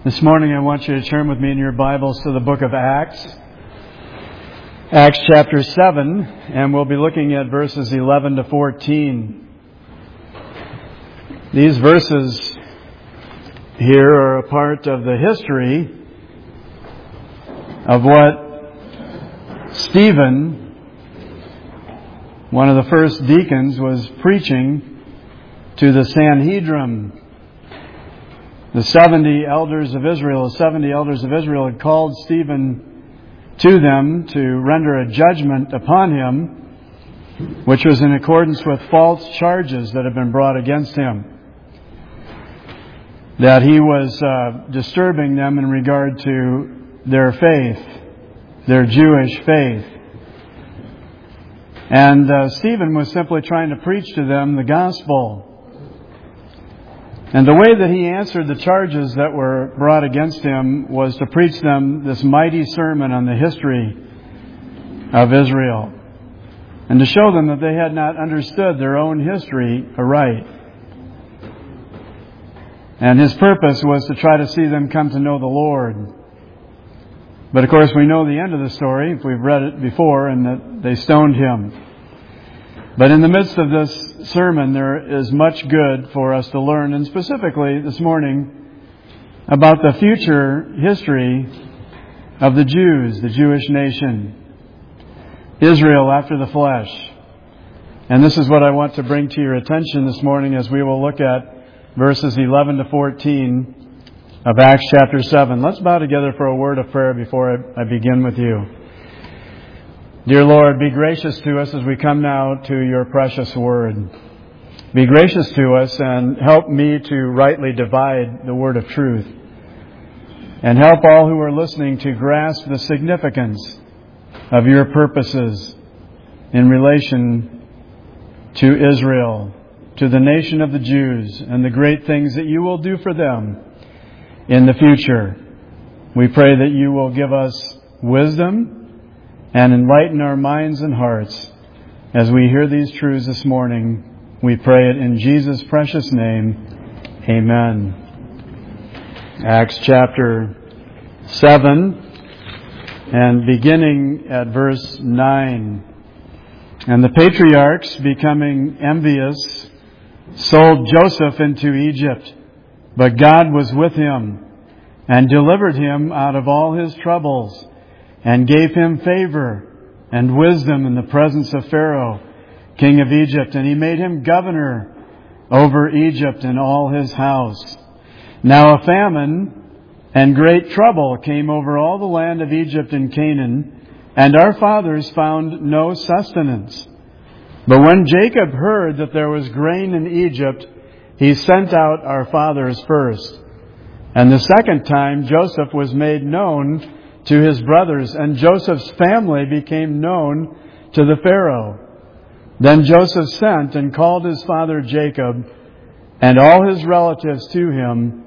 This morning I want you to turn with me in your Bibles to the book of Acts. Acts chapter 7, and we'll be looking at verses 11 to 14. These verses here are a part of the history of what Stephen, one of the first deacons, was preaching to the Sanhedrin. The 70 elders of Israel had called Stephen to them to render a judgment upon him, which was in accordance with false charges that had been brought against him. That he was disturbing them in regard to their faith, their Jewish faith. And Stephen was simply trying to preach to them the gospel. And the way that he answered the charges that were brought against him was to preach them this mighty sermon on the history of Israel, and to show them that they had not understood their own history aright. And his purpose was to try to see them come to know the Lord. But of course we know the end of the story, if we've read it before, and that they stoned him. But in the midst of this sermon, there is much good for us to learn, and specifically this morning about the future history of the Jews, the Jewish nation, Israel after the flesh. And this is what I want to bring to your attention this morning as we will look at verses 11 to 14 of Acts chapter 7. Let's bow together for a word of prayer before I begin with you. Dear Lord, be gracious to us as we come now to your precious word. Be gracious to us and help me to rightly divide the word of truth. And help all who are listening to grasp the significance of your purposes in relation to Israel, to the nation of the Jews, and the great things that you will do for them in the future. We pray that you will give us wisdom and enlighten our minds and hearts as we hear these truths this morning. We pray it in Jesus' precious name. Amen. Acts chapter 7, and beginning at verse 9. And the patriarchs, becoming envious, sold Joseph into Egypt. But God was with him and delivered him out of all his troubles, and gave him favor and wisdom in the presence of Pharaoh, king of Egypt. And he made him governor over Egypt and all his house. Now a famine and great trouble came over all the land of Egypt and Canaan, and our fathers found no sustenance. But when Jacob heard that there was grain in Egypt, he sent out our fathers first. And the second time Joseph was made known to his brothers, and Joseph's family became known to the Pharaoh. Then Joseph sent and called his father Jacob and all his relatives to him,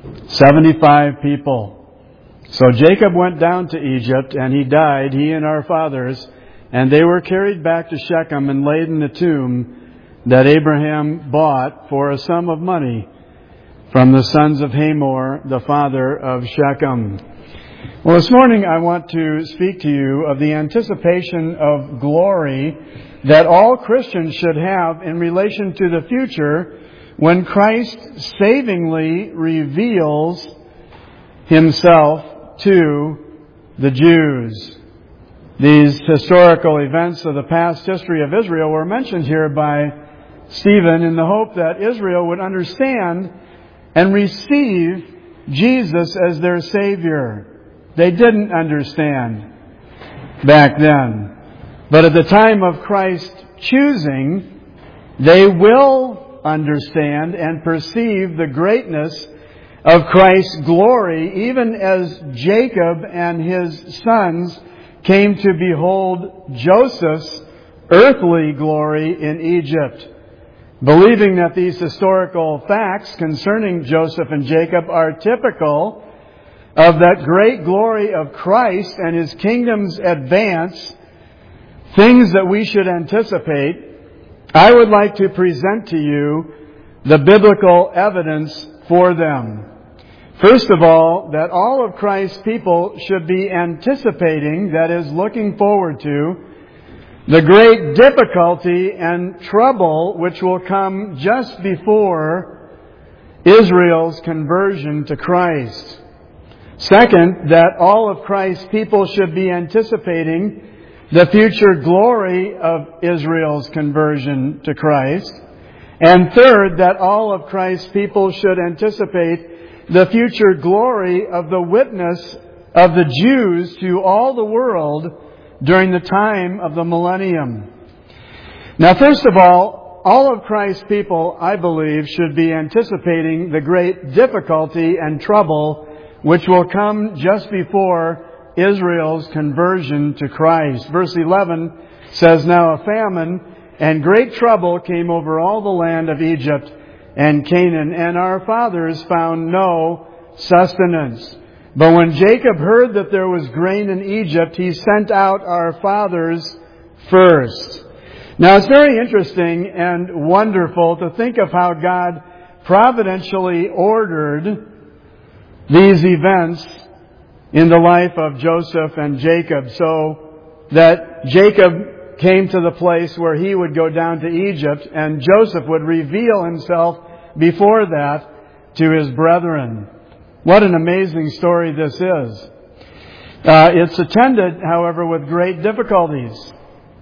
75 people. So Jacob went down to Egypt, and he died, he and our fathers, and they were carried back to Shechem and laid in the tomb that Abraham bought for a sum of money from the sons of Hamor, the father of Shechem. Well, this morning I want to speak to you of the anticipation of glory that all Christians should have in relation to the future when Christ savingly reveals himself to the Jews. These historical events of the past history of Israel were mentioned here by Stephen in the hope that Israel would understand and receive Jesus as their Savior. They didn't understand back then. But at the time of Christ's choosing, they will understand and perceive the greatness of Christ's glory, even as Jacob and his sons came to behold Joseph's earthly glory in Egypt. Believing that these historical facts concerning Joseph and Jacob are typical of that great glory of Christ and His kingdom's advance, things that we should anticipate, I would like to present to you the biblical evidence for them. First of all, that all of Christ's people should be anticipating, that is, looking forward to, the great difficulty and trouble which will come just before Israel's conversion to Christ. Second, that all of Christ's people should be anticipating the future glory of Israel's conversion to Christ. And third, that all of Christ's people should anticipate the future glory of the witness of the Jews to all the world during the time of the millennium. Now, first of all of Christ's people, I believe, should be anticipating the great difficulty and trouble which will come just before Israel's conversion to Christ. Verse 11 says, "Now a famine and great trouble came over all the land of Egypt and Canaan, and our fathers found no sustenance. But when Jacob heard that there was grain in Egypt, he sent out our fathers first." Now it's very interesting and wonderful to think of how God providentially ordered these events in the life of Joseph and Jacob, so that Jacob came to the place where he would go down to Egypt, and Joseph would reveal himself before that to his brethren. What an amazing story this is. It's attended, however, with great difficulties.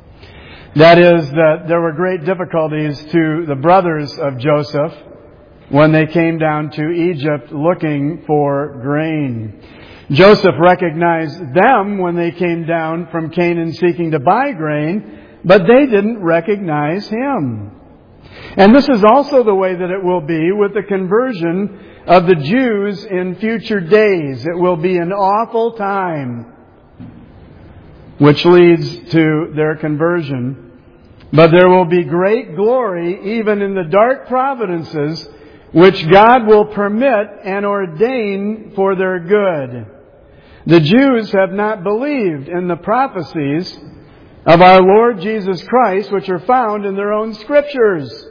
That is, that there were great difficulties to the brothers of Joseph when they came down to Egypt looking for grain. Joseph recognized them when they came down from Canaan seeking to buy grain, but they didn't recognize him. And this is also the way that it will be with the conversion of the Jews in future days. It will be an awful time which leads to their conversion. But there will be great glory even in the dark providences which God will permit and ordain for their good. The Jews have not believed in the prophecies of our Lord Jesus Christ, which are found in their own Scriptures.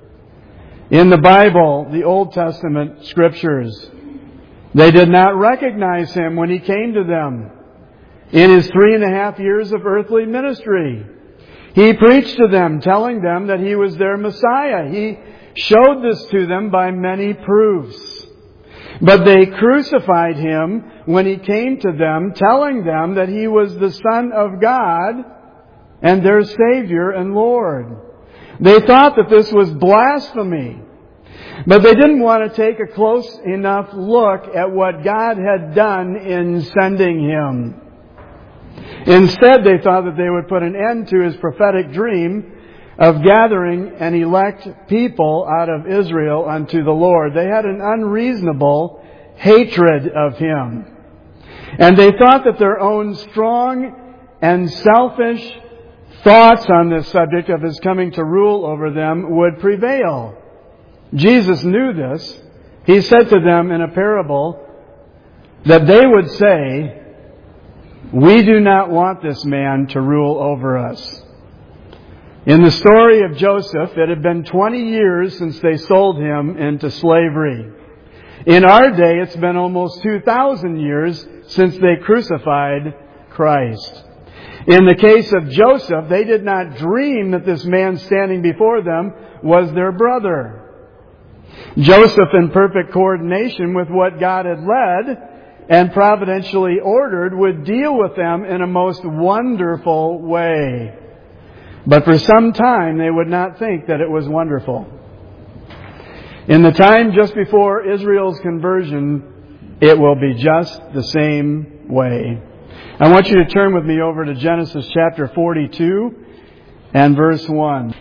In the Bible, the Old Testament Scriptures, they did not recognize Him when He came to them in His 3.5 years of earthly ministry. He preached to them, telling them that He was their Messiah. He showed this to them by many proofs. But they crucified Him when He came to them, telling them that He was the Son of God and their Savior and Lord. They thought that this was blasphemy. But they didn't want to take a close enough look at what God had done in sending Him. Instead, they thought that they would put an end to His prophetic dream of gathering and elect people out of Israel unto the Lord. They had an unreasonable hatred of Him. And they thought that their own strong and selfish thoughts on this subject of His coming to rule over them would prevail. Jesus knew this. He said to them in a parable that they would say, "We do not want this man to rule over us." In the story of Joseph, it had been 20 years since they sold him into slavery. In our day, it's been almost 2,000 years since they crucified Christ. In the case of Joseph, they did not dream that this man standing before them was their brother. Joseph, in perfect coordination with what God had led and providentially ordered, would deal with them in a most wonderful way. But for some time, they would not think that it was wonderful. In the time just before Israel's conversion, it will be just the same way. I want you to turn with me over to Genesis chapter 42 and verse 1.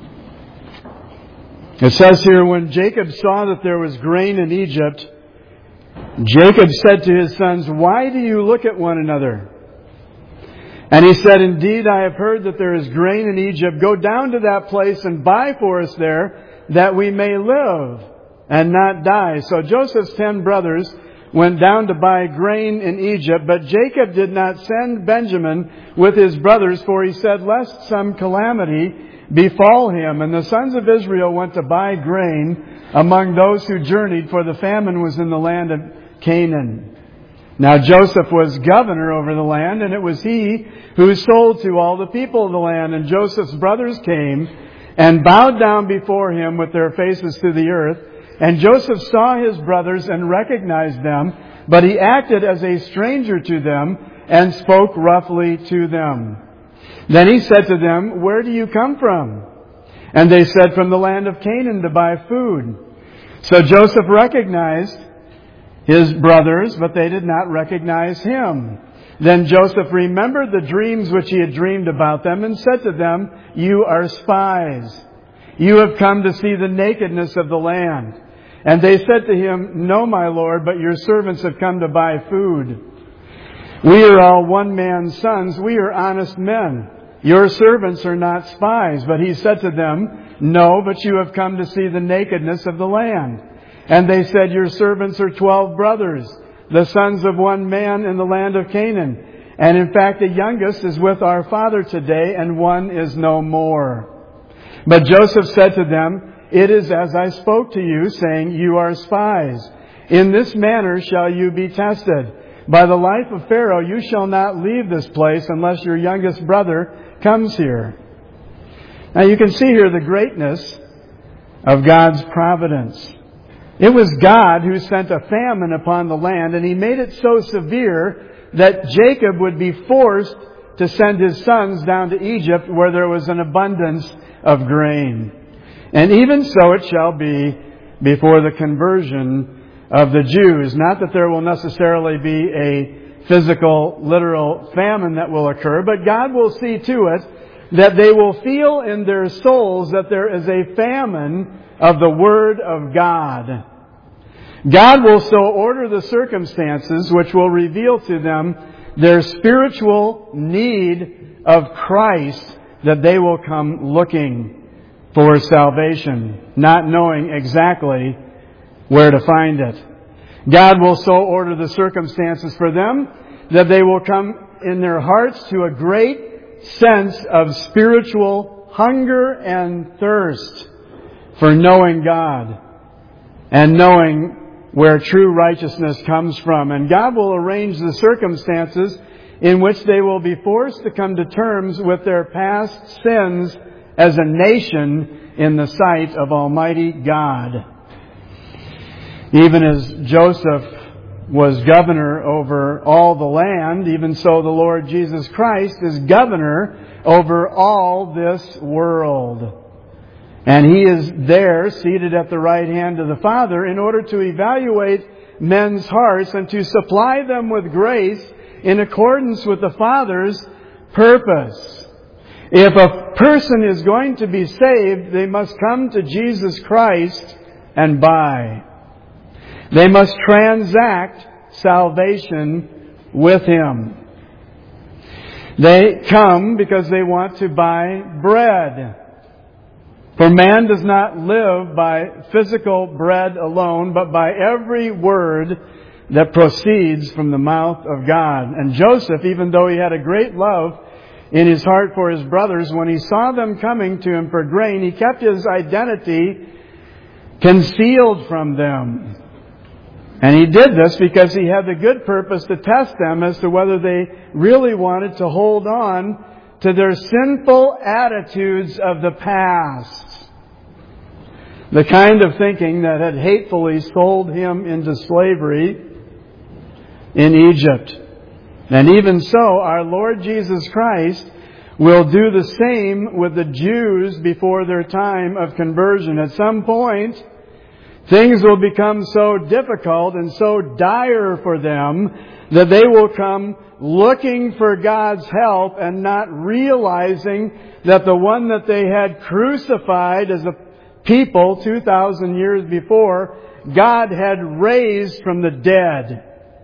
It says here, "When Jacob saw that there was grain in Egypt, Jacob said to his sons, 'Why do you look at one another?' And he said, 'Indeed, I have heard that there is grain in Egypt. Go down to that place and buy for us there, that we may live and not die.' So Joseph's 10 brothers went down to buy grain in Egypt, but Jacob did not send Benjamin with his brothers, for he said, 'Lest some calamity befall him, and the sons of Israel went to buy grain among those who journeyed, for the famine was in the land of Canaan. Now Joseph was governor over the land, and it was he who sold to all the people of the land. And Joseph's brothers came and bowed down before him with their faces to the earth. And Joseph saw his brothers and recognized them, but he acted as a stranger to them and spoke roughly to them. Then he said to them, "Where do you come from?" And they said, "From the land of Canaan to buy food." So Joseph recognized his brothers, but they did not recognize him. Then Joseph remembered the dreams which he had dreamed about them and said to them, "You are spies. You have come to see the nakedness of the land." And they said to him, "No, my lord, but your servants have come to buy food. We are all one man's sons. We are honest men. Your servants are not spies." But he said to them, "No, but you have come to see the nakedness of the land." And they said, "Your servants are 12 brothers, the sons of one man in the land of Canaan. And in fact, the youngest is with our father today, and one is no more." But Joseph said to them, "It is as I spoke to you, saying, 'You are spies.' In this manner shall you be tested. By the life of Pharaoh, you shall not leave this place unless your youngest brother comes here." Now you can see here the greatness of God's providence. It was God who sent a famine upon the land, and He made it so severe that Jacob would be forced to send his sons down to Egypt, where there was an abundance of grain. And even so it shall be before the conversion of the Jews. Not that there will necessarily be a physical, literal famine that will occur, but God will see to it that they will feel in their souls that there is a famine of the Word of God. God will so order the circumstances which will reveal to them their spiritual need of Christ that they will come looking for salvation, not knowing exactly where to find it. God will so order the circumstances for them that they will come in their hearts to a great sense of spiritual hunger and thirst for knowing God and knowing where true righteousness comes from. And God will arrange the circumstances in which they will be forced to come to terms with their past sins as a nation in the sight of Almighty God. Even as Joseph was governor over all the land, even so the Lord Jesus Christ is governor over all this world. And He is there, seated at the right hand of the Father, in order to evaluate men's hearts and to supply them with grace in accordance with the Father's purpose. If a person is going to be saved, they must come to Jesus Christ and buy. They must transact salvation with Him. They come because they want to buy bread. For man does not live by physical bread alone, but by every word that proceeds from the mouth of God. And Joseph, even though he had a great love in his heart for his brothers, when he saw them coming to him for grain, he kept his identity concealed from them. And he did this because he had the good purpose to test them as to whether they really wanted to hold on to their sinful attitudes of the past. The kind of thinking that had hatefully sold him into slavery in Egypt. And even so, our Lord Jesus Christ will do the same with the Jews before their time of conversion. At some point, things will become so difficult and so dire for them that they will come looking for God's help and not realizing that the one that they had crucified as a people 2,000 years before, God had raised from the dead.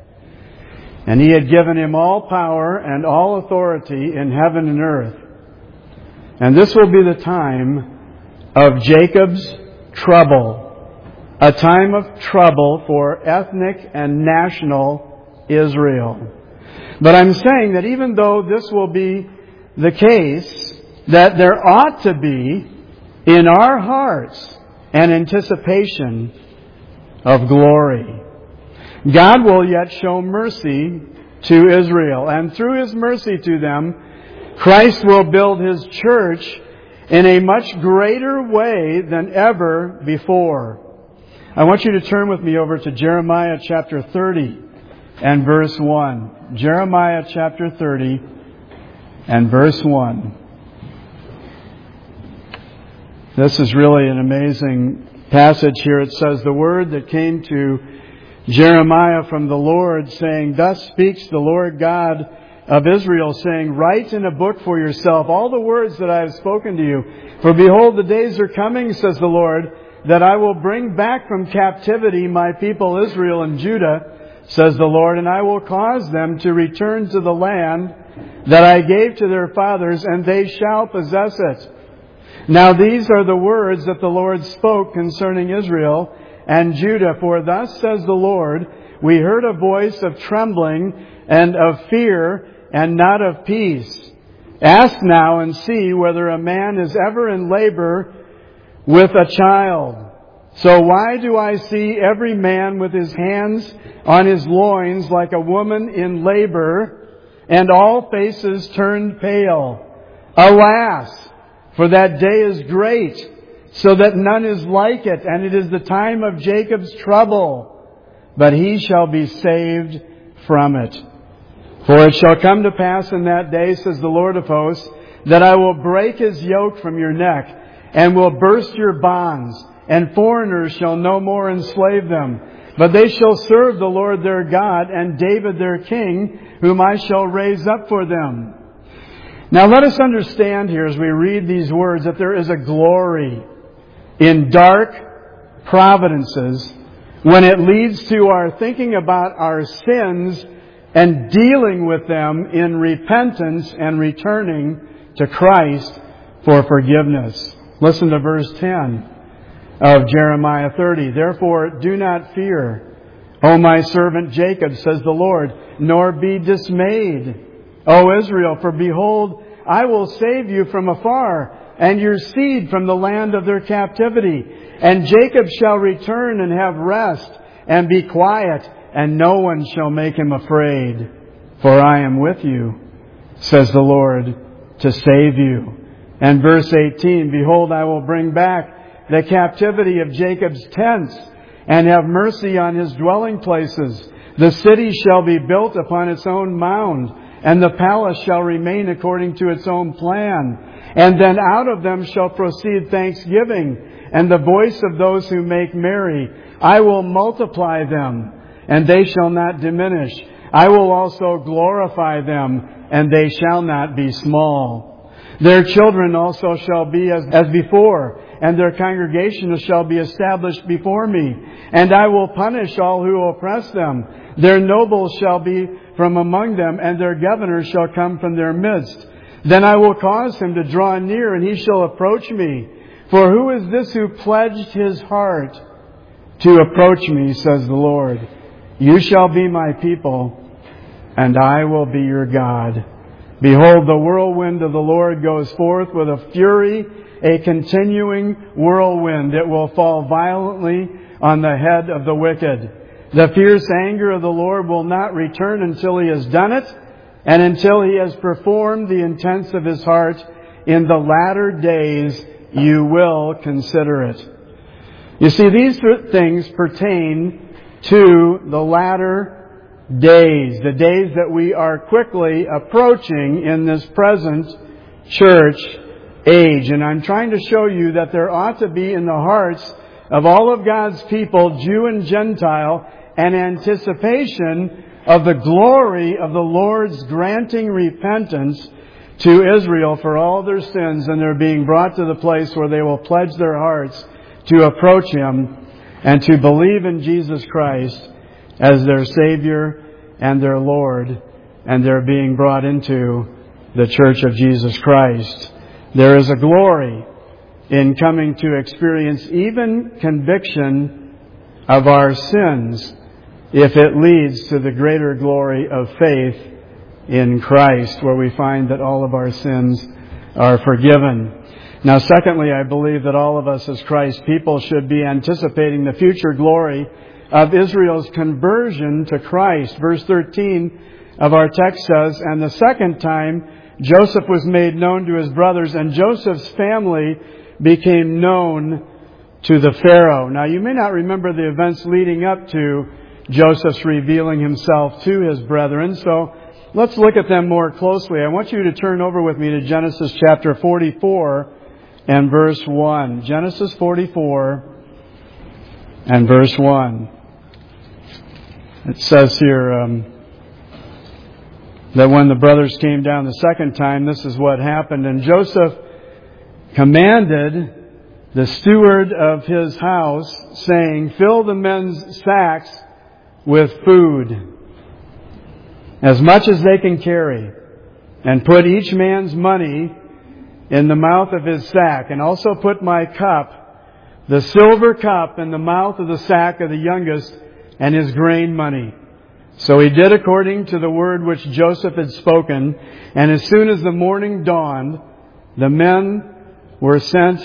And He had given Him all power and all authority in heaven and earth. And this will be the time of Jacob's trouble. A time of trouble for ethnic and national Israel. But I'm saying that even though this will be the case, that there ought to be in our hearts an anticipation of glory. God will yet show mercy to Israel, and through His mercy to them, Christ will build His church in a much greater way than ever before. I want you to turn with me over to Jeremiah chapter 30 and verse 1. Jeremiah chapter 30 and verse 1. This is really an amazing passage here. It says, "The word that came to Jeremiah from the Lord, saying, Thus speaks the Lord God of Israel, saying, Write in a book for yourself all the words that I have spoken to you. For behold, the days are coming, says the Lord, that I will bring back from captivity my people Israel and Judah, says the Lord, and I will cause them to return to the land that I gave to their fathers, and they shall possess it. Now these are the words that the Lord spoke concerning Israel and Judah. For thus says the Lord, We heard a voice of trembling and of fear and not of peace. Ask now and see whether a man is ever in labor with a child. So why do I see every man with his hands on his loins like a woman in labor, and all faces turned pale? Alas, for that day is great, so that none is like it, and it is the time of Jacob's trouble, but he shall be saved from it. For it shall come to pass in that day, says the Lord of hosts, that I will break His yoke from your neck, and will burst your bonds, and foreigners shall no more enslave them. But they shall serve the Lord their God, and David their king, whom I shall raise up for them." Now let us understand here as we read these words that there is a glory in dark providences when it leads to our thinking about our sins and dealing with them in repentance and returning to Christ for forgiveness. Listen to verse 10 of Jeremiah 30. "Therefore do not fear, O my servant Jacob, says the Lord, nor be dismayed, O Israel, for behold, I will save you from afar, and your seed from the land of their captivity. And Jacob shall return and have rest, and be quiet, and no one shall make him afraid. For I am with you, says the Lord, to save you." And verse 18, "Behold, I will bring back the captivity of Jacob's tents, and have mercy on his dwelling places. The city shall be built upon its own mound, and the palace shall remain according to its own plan. And then out of them shall proceed thanksgiving, and the voice of those who make merry. I will multiply them, and they shall not diminish. I will also glorify them, and they shall not be small. Their children also shall be as before, and their congregation shall be established before me. And I will punish all who oppress them. Their nobles shall be from among them, and their governors shall come from their midst. Then I will cause him to draw near, and he shall approach me. For who is this who pledged his heart to approach me, says the Lord? You shall be my people, and I will be your God. Behold, the whirlwind of the Lord goes forth with a fury, a continuing whirlwind. It will fall violently on the head of the wicked. The fierce anger of the Lord will not return until He has done it, and until He has performed the intents of His heart. In the latter days you will consider it. You see, these things pertain to the latter days, the days that we are quickly approaching in this present church age. And I'm trying to show you that there ought to be in the hearts of all of God's people, Jew and Gentile, an anticipation of the glory of the Lord's granting repentance to Israel for all their sins, and they're being brought to the place where they will pledge their hearts to approach Him and to believe in Jesus Christ as their Savior and their Lord, and they're being brought into the Church of Jesus Christ. There is a glory in coming to experience even conviction of our sins if it leads to the greater glory of faith in Christ, where we find that all of our sins are forgiven. Now, secondly, I believe that all of us as Christ people should be anticipating the future glory of Israel's conversion to Christ. Verse 13 of our text says, "And the second time Joseph was made known to his brothers, and Joseph's family became known to the Pharaoh." Now, you may not remember the events leading up to Joseph's revealing himself to his brethren, so let's look at them more closely. I want you to turn over with me to Genesis chapter 44 and verse 1. Genesis 44 and verse 1. It says here that when the brothers came down the second time, this is what happened. "And Joseph commanded the steward of his house, saying, 'Fill the men's sacks with food, as much as they can carry, and put each man's money in the mouth of his sack, and also put my cup, the silver cup, in the mouth of the sack of the youngest, and his grain money.' So he did according to the word which Joseph had spoken. And as soon as the morning dawned, the men were sent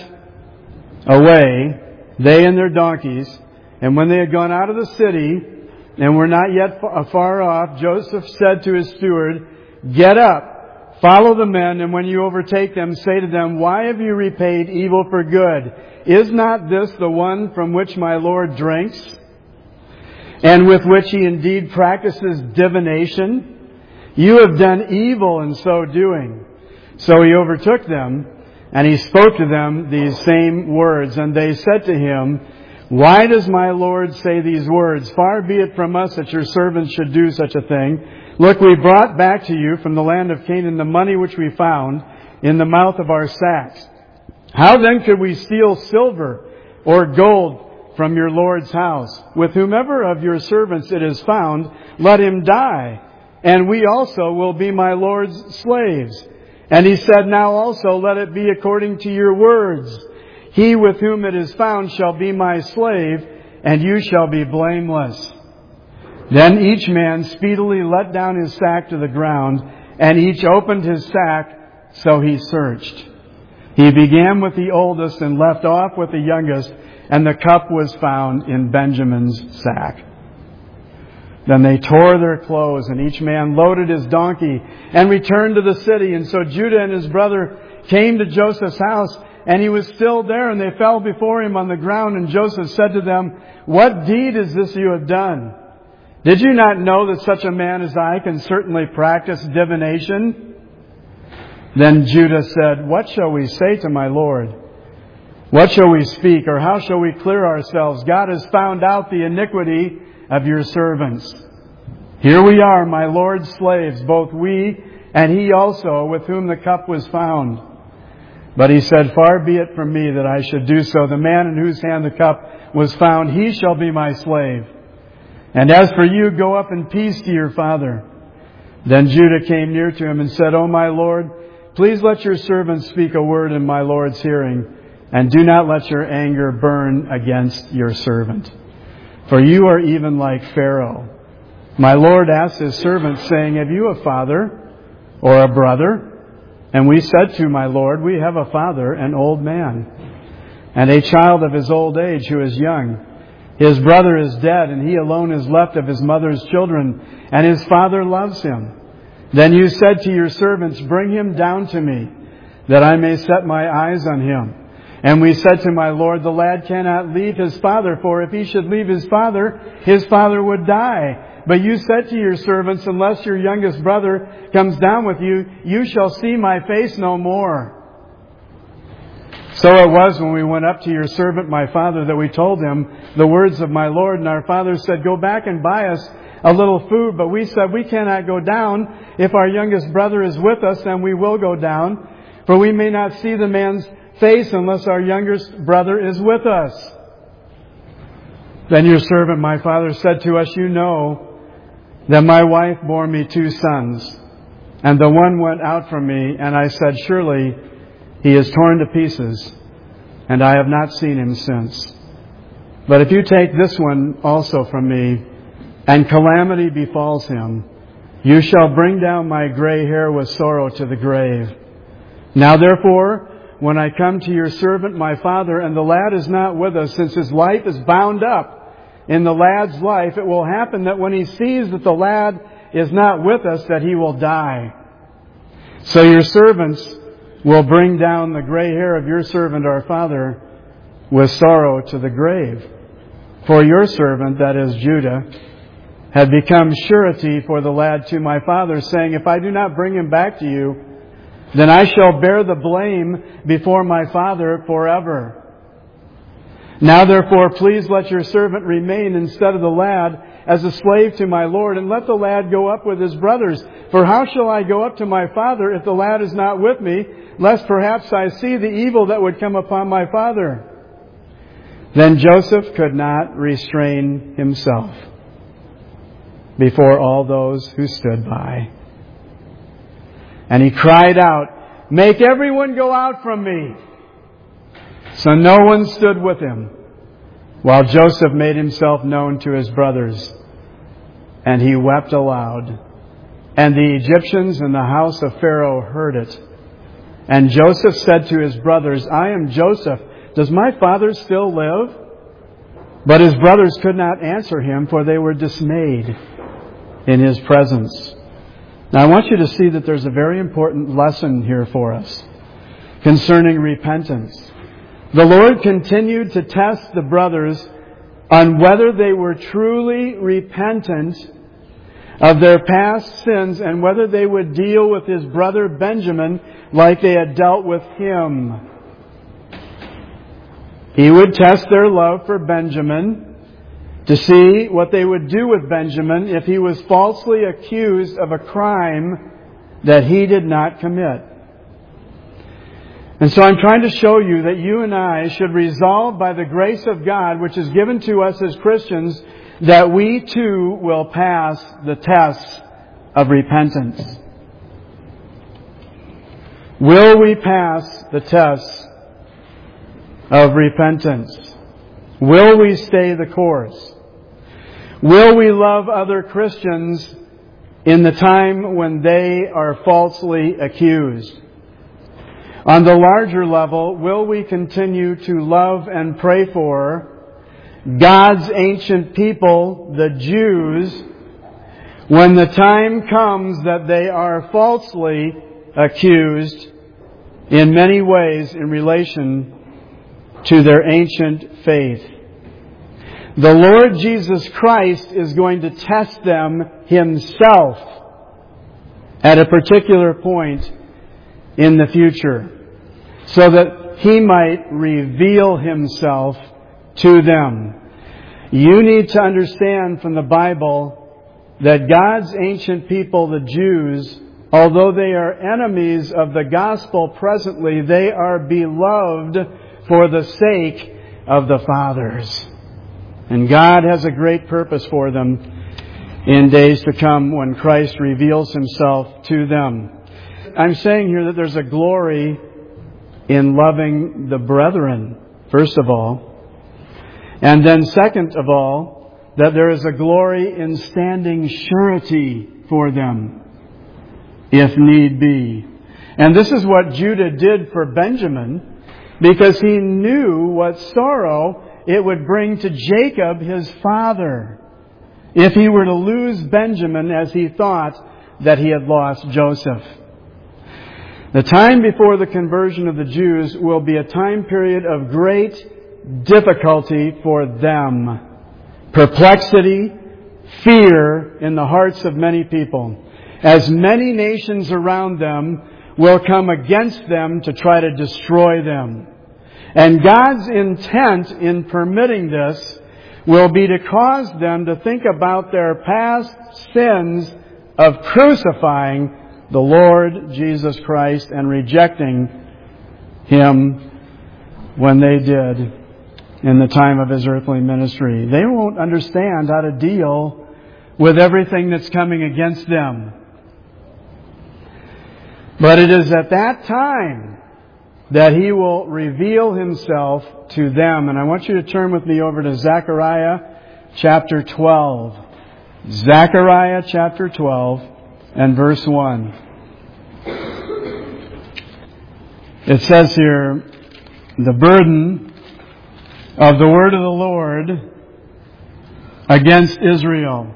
away, they and their donkeys. And when they had gone out of the city and were not yet far off, Joseph said to his steward, 'Get up, follow the men, and when you overtake them, say to them, why have you repaid evil for good? Is not this the one from which my Lord drinks, and with which he indeed practices divination? You have done evil in so doing.' So he overtook them, and he spoke to them these same words. And they said to him, 'Why does my Lord say these words? Far be it from us that your servants should do such a thing. Look, we brought back to you from the land of Canaan the money which we found in the mouth of our sacks. How then could we steal silver or gold from your Lord's house? With whomever of your servants it is found, let him die, and we also will be my Lord's slaves.' And he said, 'Now also let it be according to your words. He with whom it is found shall be my slave, and you shall be blameless.' Then each man speedily let down his sack to the ground, and each opened his sack, so he searched. He began with the oldest and left off with the youngest, and the cup was found in Benjamin's sack. Then they tore their clothes, and each man loaded his donkey and returned to the city. And so Judah and his brother came to Joseph's house, and he was still there, and they fell before him on the ground. And Joseph said to them, 'What deed is this you have done? Did you not know that such a man as I can certainly practice divination?' Then Judah said, 'What shall we say to my Lord? What shall we speak, or how shall we clear ourselves? God has found out the iniquity of your servants. Here we are, my Lord's slaves, both we and he also, with whom the cup was found.' But he said, 'Far be it from me that I should do so. The man in whose hand the cup was found, he shall be my slave. And as for you, go up in peace to your father.' Then Judah came near to him and said, 'O my Lord, please let your servant speak a word in my Lord's hearing, and do not let your anger burn against your servant. For you are even like Pharaoh. My Lord asked his servant, saying, Have you a father or a brother? And we said to my Lord, We have a father, an old man, and a child of his old age who is young. His brother is dead, and he alone is left of his mother's children, and his father loves him. Then you said to your servants, Bring him down to me, that I may set my eyes on him. And we said to my Lord, The lad cannot leave his father, for if he should leave his father would die. But you said to your servants, Unless your youngest brother comes down with you, you shall see my face no more. So it was when we went up to your servant my father that we told him the words of my Lord. And our father said, Go back and buy us a little food. But we said, We cannot go down. If our youngest brother is with us, then we will go down. For we may not see the man's face unless our youngest brother is with us. Then your servant my father said to us, You know that my wife bore me 2 sons, and the one went out from me, and I said, Surely he is torn to pieces, and I have not seen him since. But if you take this one also from me, and calamity befalls him, you shall bring down my gray hair with sorrow to the grave. Now therefore, when I come to your servant my father, and the lad is not with us, since his life is bound up in the lad's life, it will happen that when he sees that the lad is not with us, that he will die. So your servants will bring down the gray hair of your servant our father with sorrow to the grave. For your servant, that is Judah, had become surety for the lad to my father, saying, if I do not bring him back to you, then I shall bear the blame before my father forever. Now therefore, please let your servant remain instead of the lad as a slave to my lord, and let the lad go up with his brothers. For how shall I go up to my father if the lad is not with me, lest perhaps I see the evil that would come upon my father? Then Joseph could not restrain himself before all those who stood by. And he cried out, make everyone go out from me. So no one stood with him, while Joseph made himself known to his brothers. And he wept aloud. And the Egyptians in the house of Pharaoh heard it. And Joseph said to his brothers, I am Joseph. Does my father still live? But his brothers could not answer him, for they were dismayed in his presence. Now I want you to see that there's a very important lesson here for us concerning repentance. The Lord continued to test the brothers on whether they were truly repentant of their past sins and whether they would deal with his brother Benjamin like they had dealt with him. He would test their love for Benjamin to see what they would do with Benjamin if he was falsely accused of a crime that he did not commit. And so I'm trying to show you that you and I should resolve by the grace of God, which is given to us as Christians, that we too will pass the test of repentance. Will we pass the test of repentance? Will we stay the course? Will we love other Christians in the time when they are falsely accused? On the larger level, will we continue to love and pray for God's ancient people, the Jews, when the time comes that they are falsely accused in many ways in relation to their ancient faith? The Lord Jesus Christ is going to test them Himself at a particular point in the future, so that He might reveal Himself to them. You need to understand from the Bible that God's ancient people, the Jews, although they are enemies of the gospel presently, they are beloved for the sake of the fathers. And God has a great purpose for them in days to come when Christ reveals Himself to them. I'm saying here that there's a glory in loving the brethren, first of all. And then second of all, that there is a glory in standing surety for them, if need be. And this is what Judah did for Benjamin, because he knew what sorrow it would bring to Jacob, his father, if he were to lose Benjamin as he thought that he had lost Joseph. The time before the conversion of the Jews will be a time period of great difficulty for them. Perplexity, fear in the hearts of many people, as many nations around them will come against them to try to destroy them. And God's intent in permitting this will be to cause them to think about their past sins of crucifying the Lord Jesus Christ and rejecting Him when they did in the time of His earthly ministry. They won't understand how to deal with everything that's coming against them. But it is at that time that He will reveal Himself to them. And I want you to turn with me over to Zechariah chapter 12. Zechariah chapter 12 and verse 1. It says here, the burden of the word of the Lord against Israel.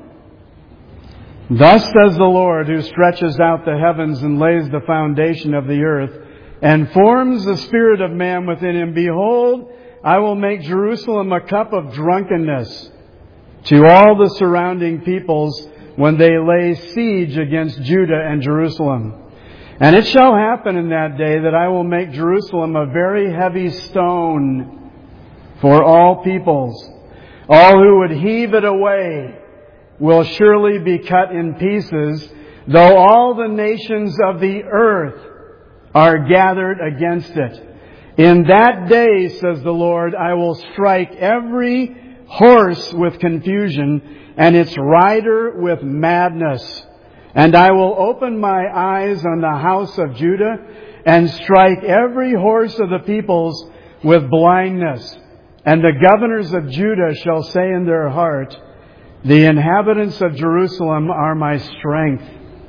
Thus says the Lord, who stretches out the heavens and lays the foundation of the earth, and forms the spirit of man within him. Behold, I will make Jerusalem a cup of drunkenness to all the surrounding peoples when they lay siege against Judah and Jerusalem. And it shall happen in that day that I will make Jerusalem a very heavy stone for all peoples. All who would heave it away will surely be cut in pieces, though all the nations of the earth are gathered against it. In that day, says the Lord, I will strike every horse with confusion and its rider with madness. And I will open my eyes on the house of Judah and strike every horse of the peoples with blindness. And the governors of Judah shall say in their heart, the inhabitants of Jerusalem are my strength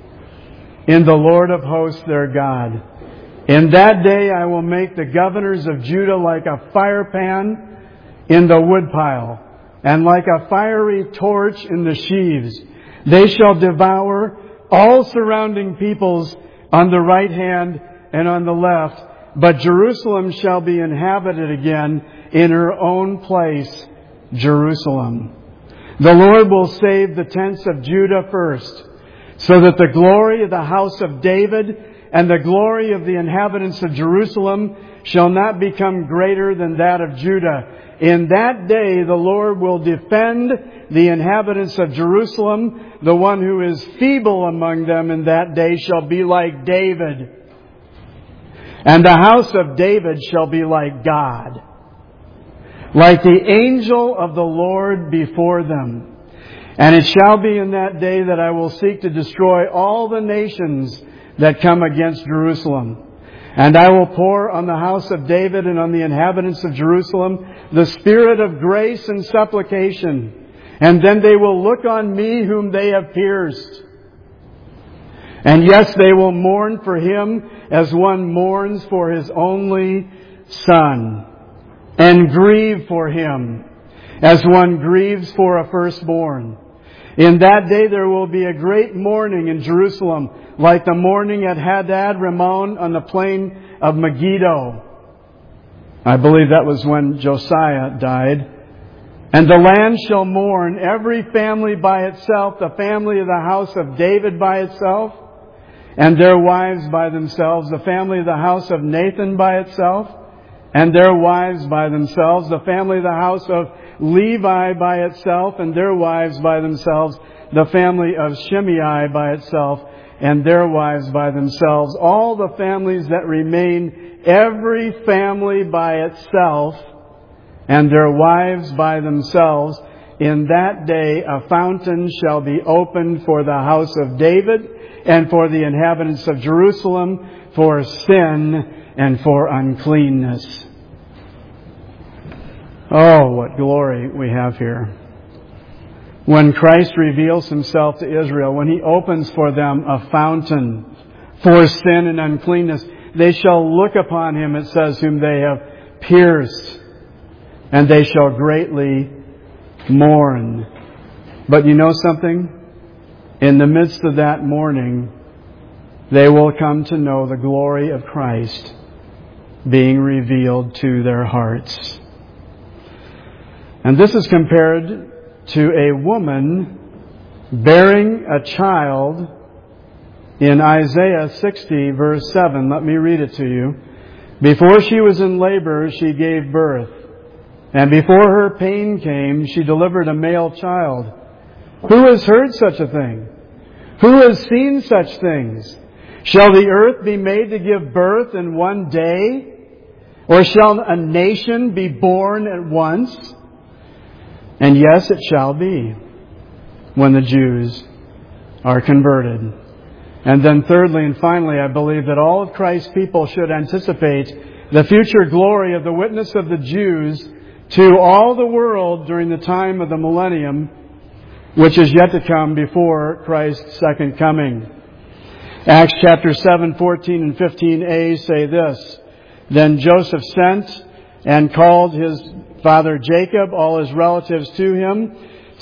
in the Lord of hosts their God. In that day I will make the governors of Judah like a firepan in the woodpile, and like a fiery torch in the sheaves. They shall devour all surrounding peoples on the right hand and on the left, but Jerusalem shall be inhabited again in her own place, Jerusalem. The Lord will save the tents of Judah first, so that the glory of the house of David and the glory of the inhabitants of Jerusalem shall not become greater than that of Judah. In that day the Lord will defend the inhabitants of Jerusalem. The one who is feeble among them in that day shall be like David, and the house of David shall be like God, like the angel of the Lord before them. And it shall be in that day that I will seek to destroy all the nations that come against Jerusalem. And I will pour on the house of David and on the inhabitants of Jerusalem the spirit of grace and supplication. And then they will look on me whom they have pierced. And yes, they will mourn for him as one mourns for his only son, and grieve for him as one grieves for a firstborn. In that day there will be a great mourning in Jerusalem, like the mourning at Hadad Rimmon on the plain of Megiddo. I believe that was when Josiah died. And the land shall mourn, every family by itself, the family of the house of David by itself, and their wives by themselves, the family of the house of Nathan by itself, and their wives by themselves, the family of the house of Levi by itself, and their wives by themselves, the family of Shimei by itself, and their wives by themselves, all the families that remain, every family by itself, and their wives by themselves. In that day a fountain shall be opened for the house of David and for the inhabitants of Jerusalem, for sin and for uncleanness. Oh, what glory we have here. When Christ reveals himself to Israel, when he opens for them a fountain for sin and uncleanness, they shall look upon him, it says, whom they have pierced, and they shall greatly mourn. But you know something? In the midst of that mourning, they will come to know the glory of Christ being revealed to their hearts. And this is compared to a woman bearing a child in Isaiah 60 verse 7. Let me read it to you. Before she was in labor, she gave birth. And before her pain came, she delivered a male child. Who has heard such a thing? Who has seen such things? Shall the earth be made to give birth in one day? Or shall a nation be born at once? And yes, it shall be when the Jews are converted. And then thirdly and finally, I believe that all of Christ's people should anticipate the future glory of the witness of the Jews to all the world during the time of the millennium, which is yet to come before Christ's second coming. Acts chapter 7, 14 and 15a say this: Then Joseph sent and called his father Jacob, all his relatives to him,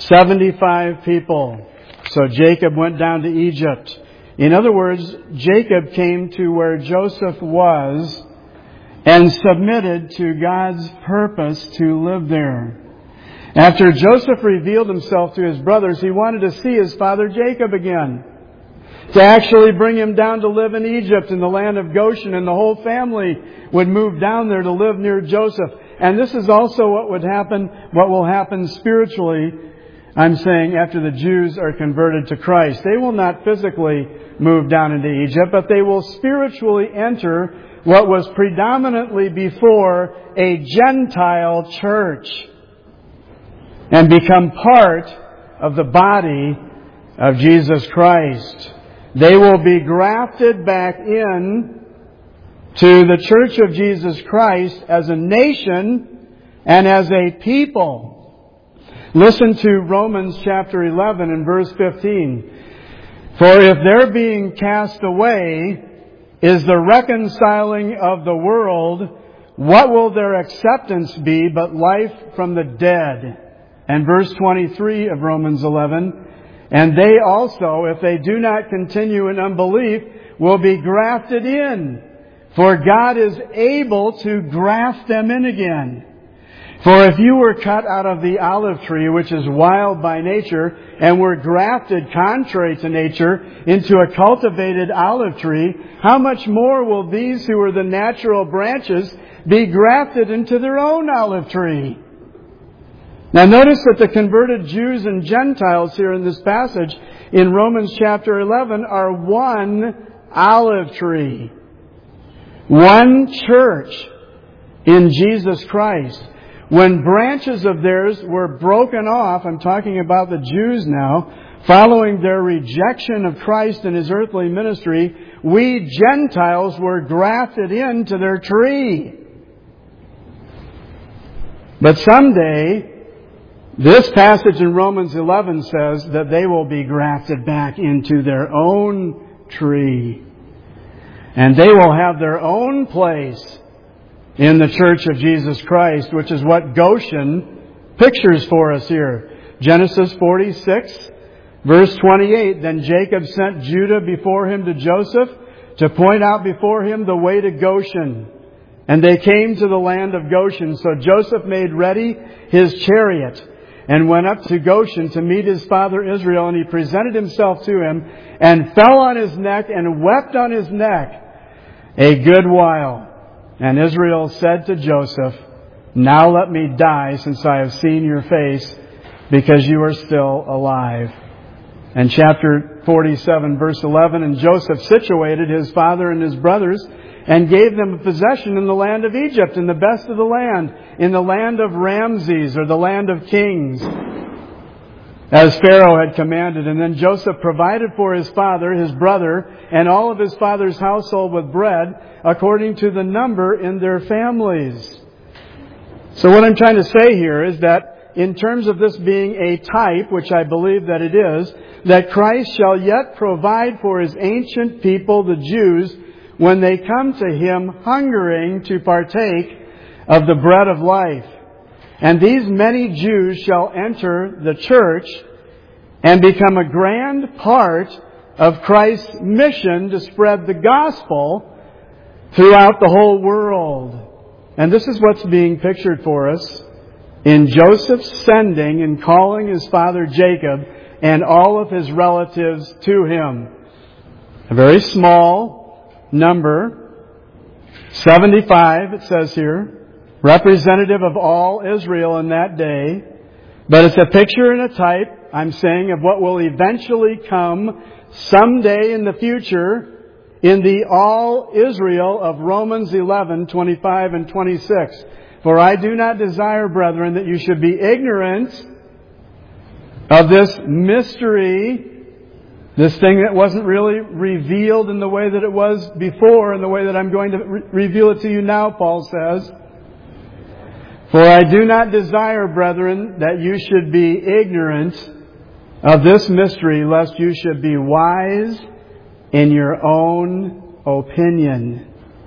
75 people. So Jacob went down to Egypt. In other words, Jacob came to where Joseph was and submitted to God's purpose to live there. After Joseph revealed himself to his brothers, he wanted to see his father Jacob again, to actually bring him down to live in Egypt, in the land of Goshen, and the whole family would move down there to live near Joseph. And this is also what will happen spiritually, I'm saying, after the Jews are converted to Christ. They will not physically move down into Egypt, but they will spiritually enter what was predominantly before a Gentile church and become part of the body of Jesus Christ. They will be grafted back in to the Church of Jesus Christ as a nation and as a people. Listen to Romans chapter 11 and verse 15. For if their being cast away is the reconciling of the world, what will their acceptance be but life from the dead? And verse 23 of Romans 11, and they also, if they do not continue in unbelief, will be grafted in. For God is able to graft them in again. For if you were cut out of the olive tree, which is wild by nature, and were grafted contrary to nature into a cultivated olive tree, how much more will these who are the natural branches be grafted into their own olive tree? Now notice that the converted Jews and Gentiles here in this passage in Romans chapter 11 are one olive tree. One church in Jesus Christ. When branches of theirs were broken off, I'm talking about the Jews now, following their rejection of Christ and His earthly ministry, we Gentiles were grafted into their tree. But someday, this passage in Romans 11 says that they will be grafted back into their own tree. And they will have their own place in the Church of Jesus Christ, which is what Goshen pictures for us here. Genesis 46, verse 28, Then Jacob sent Judah before him to Joseph to point out before him the way to Goshen. And they came to the land of Goshen. So Joseph made ready his chariot and went up to Goshen to meet his father Israel. And he presented himself to him and fell on his neck and wept on his neck a good while. And Israel said to Joseph, Now let me die, since I have seen your face, because you are still alive. And chapter 47, verse 11, And Joseph situated his father and his brothers, and gave them a possession in the land of Egypt, in the best of the land, in the land of Ramses, or the land of kings, as Pharaoh had commanded. And then Joseph provided for his father, his brother, and all of his father's household with bread, according to the number in their families. So what I'm trying to say here is that in terms of this being a type, which I believe that it is, that Christ shall yet provide for His ancient people, the Jews, when they come to Him hungering to partake of the bread of life. And these many Jews shall enter the church and become a grand part of Christ's mission to spread the gospel throughout the whole world. And this is what's being pictured for us in Joseph's sending and calling his father Jacob and all of his relatives to him. A very small number, 75 it says here, representative of all Israel in that day. But it's a picture and a type, I'm saying, of what will eventually come someday in the future in the all Israel of Romans 11, 25 and 26. For I do not desire, brethren, that you should be ignorant of this mystery, this thing that wasn't really revealed in the way that it was before, in the way that I'm going to reveal it to you now, Paul says. For I do not desire, brethren, that you should be ignorant of this mystery, lest you should be wise in your own opinion.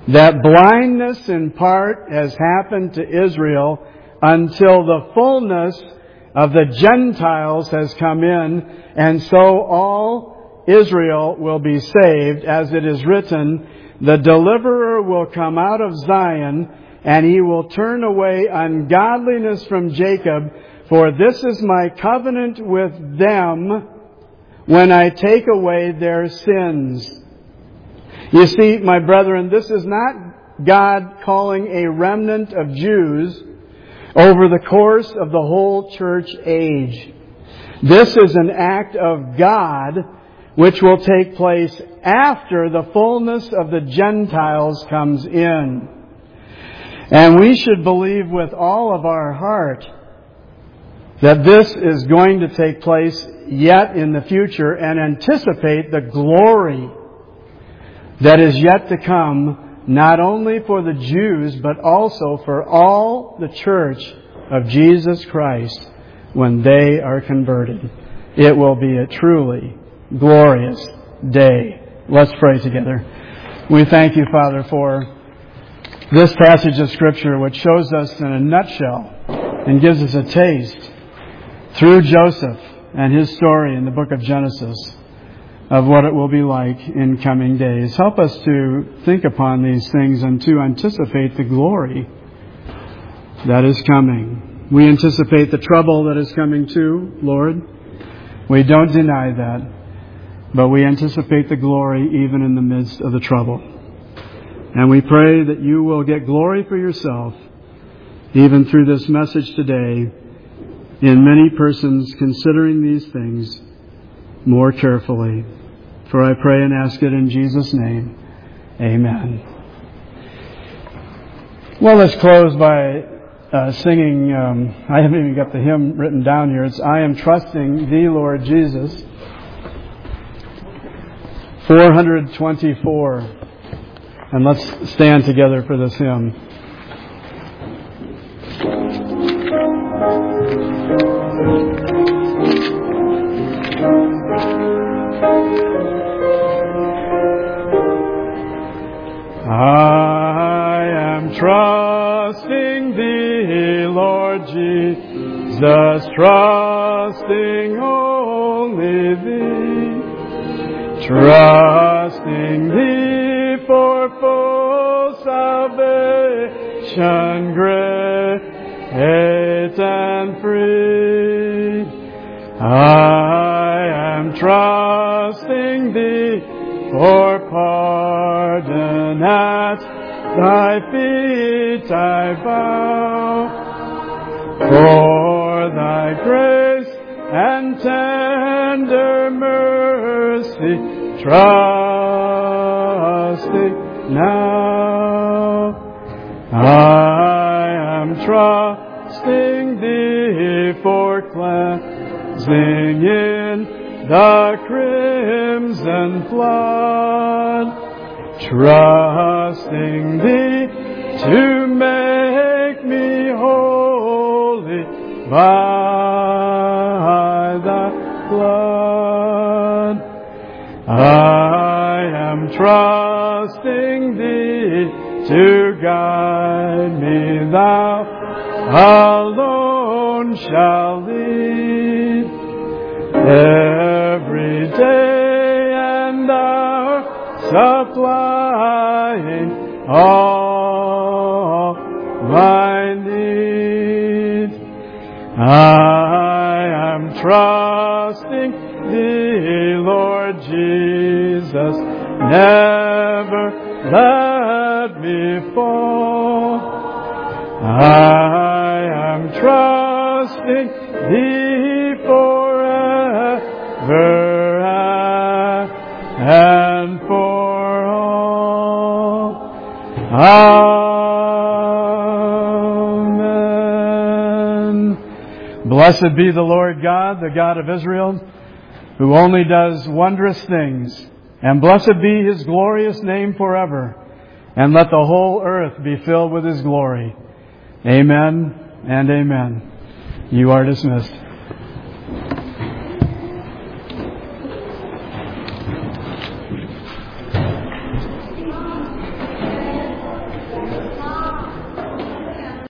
that blindness in part has happened to Israel until the fullness of the Gentiles has come in, and so all Israel will be saved. As it is written, the deliverer will come out of Zion, and he will turn away ungodliness from Jacob, for this is my covenant with them when I take away their sins. You see, my brethren, this is not God calling a remnant of Jews over the course of the whole church age. This is an act of God which will take place after the fullness of the Gentiles comes in. And we should believe with all of our heart that this is going to take place yet in the future, and anticipate the glory that is yet to come, not only for the Jews, but also for all the church of Jesus Christ when they are converted. It will be a truly glorious day. Let's pray together. We thank you, Father, for this passage of Scripture which shows us in a nutshell and gives us a taste through Joseph and his story in the book of Genesis of what it will be like in coming days. Help us to think upon these things and to anticipate the glory that is coming. We anticipate the trouble that is coming too, Lord. We don't deny that. But we anticipate the glory even in the midst of the trouble. And we pray that you will get glory for yourself even through this message today, in many persons considering these things more carefully. For I pray and ask it in Jesus' name. Amen. Well, let's close by singing. I haven't even got the hymn written down here. It's I Am Trusting Thee, Lord Jesus. 424. And let's stand together for this hymn. I am trusting Thee, Lord Jesus, trusting only Thee, trusting Thee for full salvation, great and free. I am trusting Thee for pardon, at Thy feet I bow, for Thy grace and tender mercy, trusting now. I am trusting Thee for cleansing in the crimson flood, trusting Thee to make me holy by Thy blood. I am trusting Thee to guide me, Thou alone shalt lead every day and hour, supplying all my needs. I am trusting Thee, Lord Jesus, never let me fall. I am trusting Thee forever and for all. Amen. Blessed be the Lord God, the God of Israel, who only does wondrous things. And blessed be His glorious name forever. And let the whole earth be filled with His glory. Amen and amen. You are dismissed.